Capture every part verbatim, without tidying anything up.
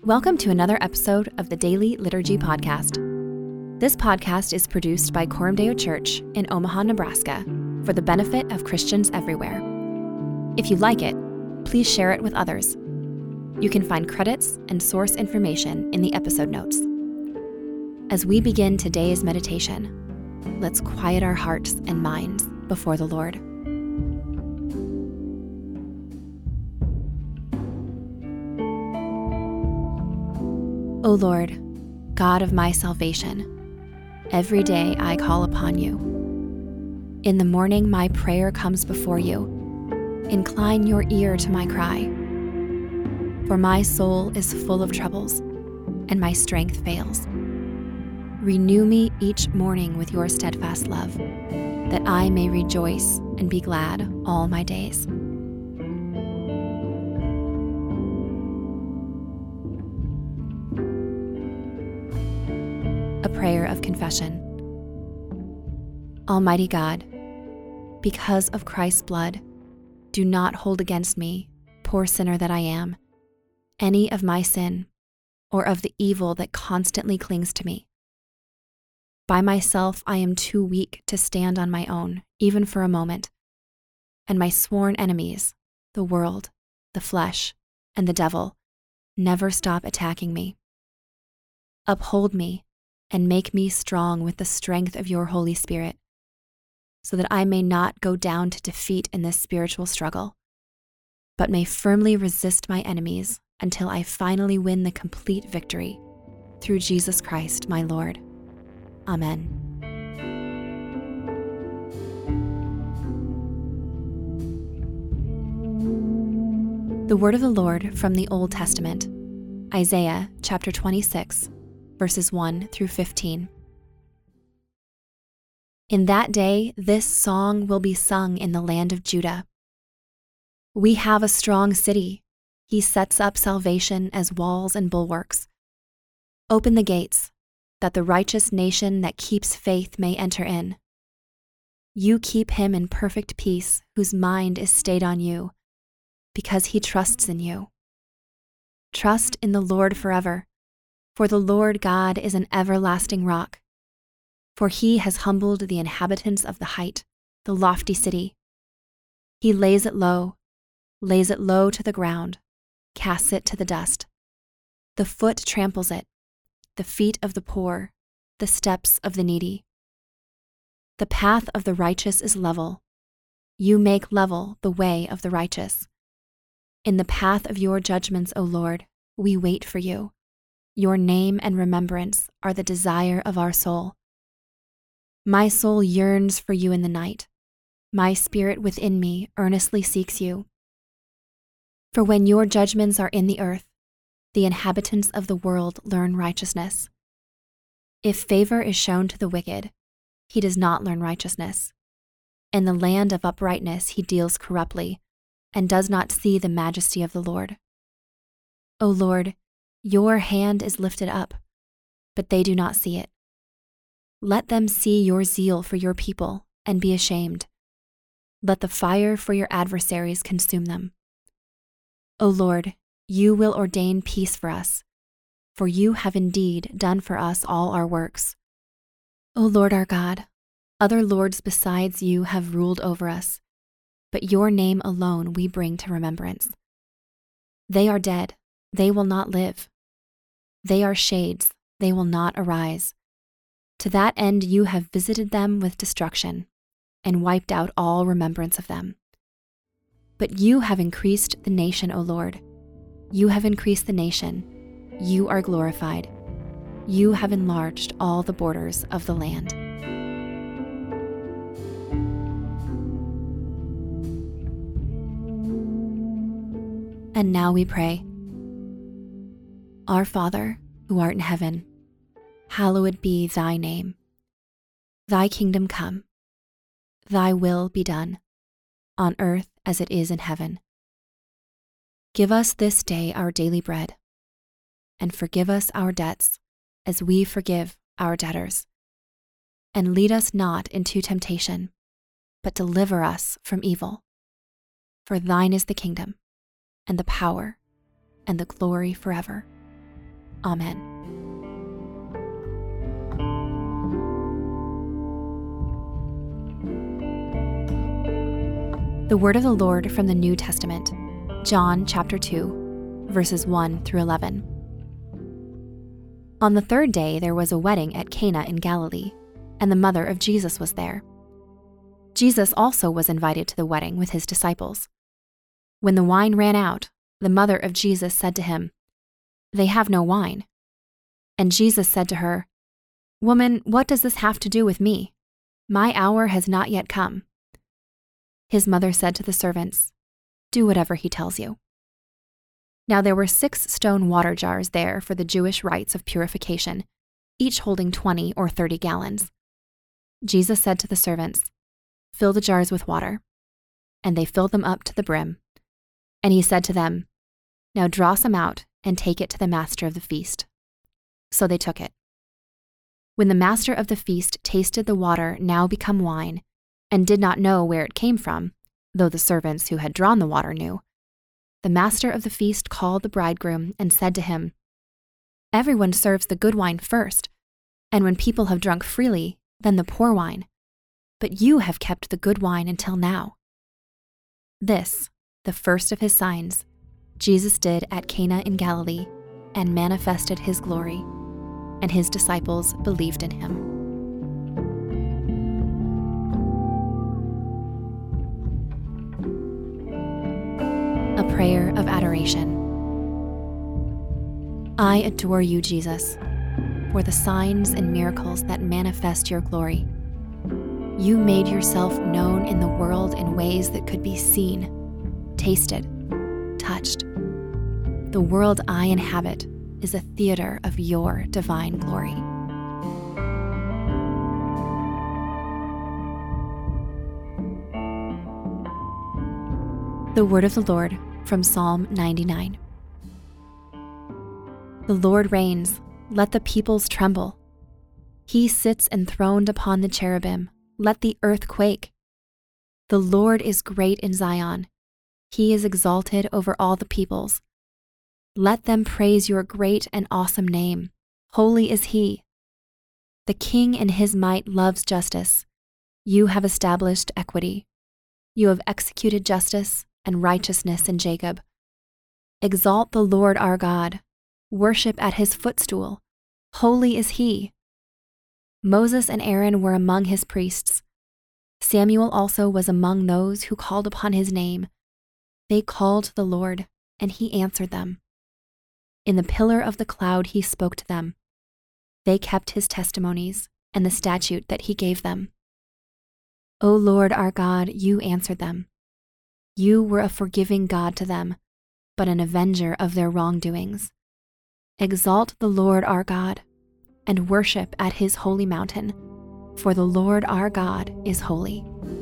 Welcome to another episode of the Daily Liturgy Podcast. This podcast is produced by Coram Deo Church in Omaha, Nebraska, for the benefit of Christians everywhere. If you like it, please share it with others. You can find credits and source information in the episode notes. As we begin today's meditation, let's quiet our hearts and minds before the Lord. O Lord, God of my salvation, every day I call upon you. In the morning my prayer comes before you. Incline your ear to my cry. For my soul is full of troubles, and my strength fails. Renew me each morning with your steadfast love, that I may rejoice and be glad all my days. A prayer of confession. Almighty God, because of Christ's blood, do not hold against me, poor sinner that I am, any of my sin or of the evil that constantly clings to me. By myself I am too weak to stand on my own, even for a moment, and my sworn enemies, the world, the flesh, and the devil, never stop attacking me. Uphold me and make me strong with the strength of your Holy Spirit, so that I may not go down to defeat in this spiritual struggle, but may firmly resist my enemies until I finally win the complete victory through Jesus Christ, my Lord. Amen. The word of the Lord from the Old Testament, Isaiah chapter twenty-six, verses one through fifteen. In that day, this song will be sung in the land of Judah. We have a strong city. He sets up salvation as walls and bulwarks. Open the gates, that the righteous nation that keeps faith may enter in. You keep him in perfect peace, whose mind is stayed on you, because he trusts in you. Trust in the Lord forever, for the Lord God is an everlasting rock. For he has humbled the inhabitants of the height, the lofty city. He lays it low, lays it low to the ground, casts it to the dust. The foot tramples it, the feet of the poor, the steps of the needy. The path of the righteous is level. You make level the way of the righteous. In the path of your judgments, O Lord, we wait for you. Your name and remembrance are the desire of our soul. My soul yearns for you in the night. My spirit within me earnestly seeks you. For when your judgments are in the earth, the inhabitants of the world learn righteousness. If favor is shown to the wicked, he does not learn righteousness. In the land of uprightness he deals corruptly, and does not see the majesty of the Lord. O Lord, your hand is lifted up, but they do not see it. Let them see your zeal for your people and be ashamed. Let the fire for your adversaries consume them. O Lord, you will ordain peace for us, for you have indeed done for us all our works. O Lord our God, other lords besides you have ruled over us, but your name alone we bring to remembrance. They are dead, they will not live. They are shades, they will not arise. To that end you have visited them with destruction, and wiped out all remembrance of them. But you have increased the nation, O Lord. You have increased the nation. You are glorified. You have enlarged all the borders of the land. And now we pray. Our Father, who art in heaven, hallowed be thy name. Thy kingdom come. Thy will be done, on earth as it is in heaven. Give us this day our daily bread, and forgive us our debts as we forgive our debtors. And lead us not into temptation, but deliver us from evil. For thine is the kingdom, and the power, and the glory forever. Amen. The word of the Lord from the New Testament, John chapter two, verses one through eleven. On the third day there was a wedding at Cana in Galilee, and the mother of Jesus was there. Jesus also was invited to the wedding with his disciples. When the wine ran out, the mother of Jesus said to him, "They have no wine." And Jesus said to her, "Woman, what does this have to do with me? My hour has not yet come." His mother said to the servants, "Do whatever he tells you." Now there were six stone water jars there for the Jewish rites of purification, each holding twenty or thirty gallons. Jesus said to the servants, "Fill the jars with water." And they filled them up to the brim. And he said to them, "Now draw some out and take it to the master of the feast." So they took it. When the master of the feast tasted the water now become wine, and did not know where it came from, though the servants who had drawn the water knew, the master of the feast called the bridegroom and said to him, "Everyone serves the good wine first, and when people have drunk freely, then the poor wine. But you have kept the good wine until now." This, the first of his signs, Jesus did at Cana in Galilee and manifested his glory, and his disciples believed in him. A prayer of adoration. I adore you, Jesus, for the signs and miracles that manifest your glory. You made yourself known in the world in ways that could be seen, tasted, touched. The world I inhabit is a theater of your divine glory. The word of the Lord from Psalm ninety-nine. The Lord reigns, let the peoples tremble. He sits enthroned upon the cherubim, let the earth quake. The Lord is great in Zion. He is exalted over all the peoples. Let them praise your great and awesome name. Holy is he. The King in his might loves justice. You have established equity. You have executed justice and righteousness in Jacob. Exalt the Lord our God. Worship at his footstool. Holy is he. Moses and Aaron were among his priests. Samuel also was among those who called upon his name. They called to the Lord, and he answered them. In the pillar of the cloud he spoke to them. They kept his testimonies and the statute that he gave them. O Lord our God, you answered them. You were a forgiving God to them, but an avenger of their wrongdoings. Exalt the Lord our God, and worship at his holy mountain, for the Lord our God is holy.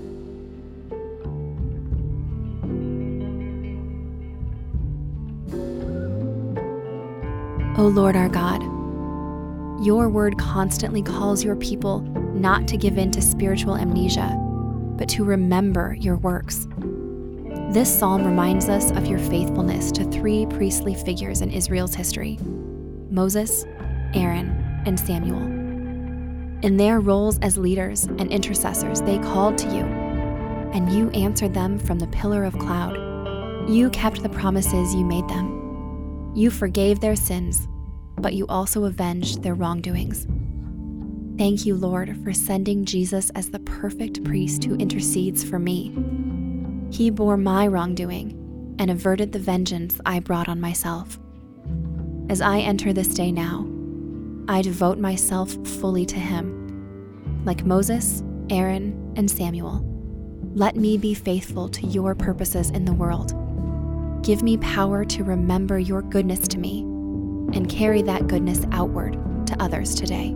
O Lord our God, your word constantly calls your people not to give in to spiritual amnesia, but to remember your works. This psalm reminds us of your faithfulness to three priestly figures in Israel's history: Moses, Aaron, and Samuel. In their roles as leaders and intercessors, they called to you, and you answered them from the pillar of cloud. You kept the promises you made them. You forgave their sins, but you also avenged their wrongdoings. Thank you, Lord, for sending Jesus as the perfect priest who intercedes for me. He bore my wrongdoing and averted the vengeance I brought on myself. As I enter this day now, I devote myself fully to him. Like Moses, Aaron, and Samuel, let me be faithful to your purposes in the world. Give me power to remember your goodness to me and carry that goodness outward to others today.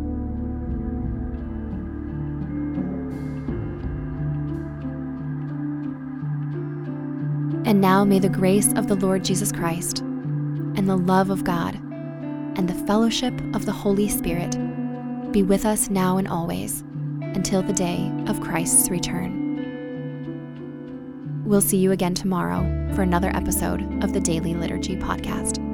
And now may the grace of the Lord Jesus Christ, and the love of God, and the fellowship of the Holy Spirit be with us now and always, until the day of Christ's return. We'll see you again tomorrow for another episode of the Daily Liturgy Podcast.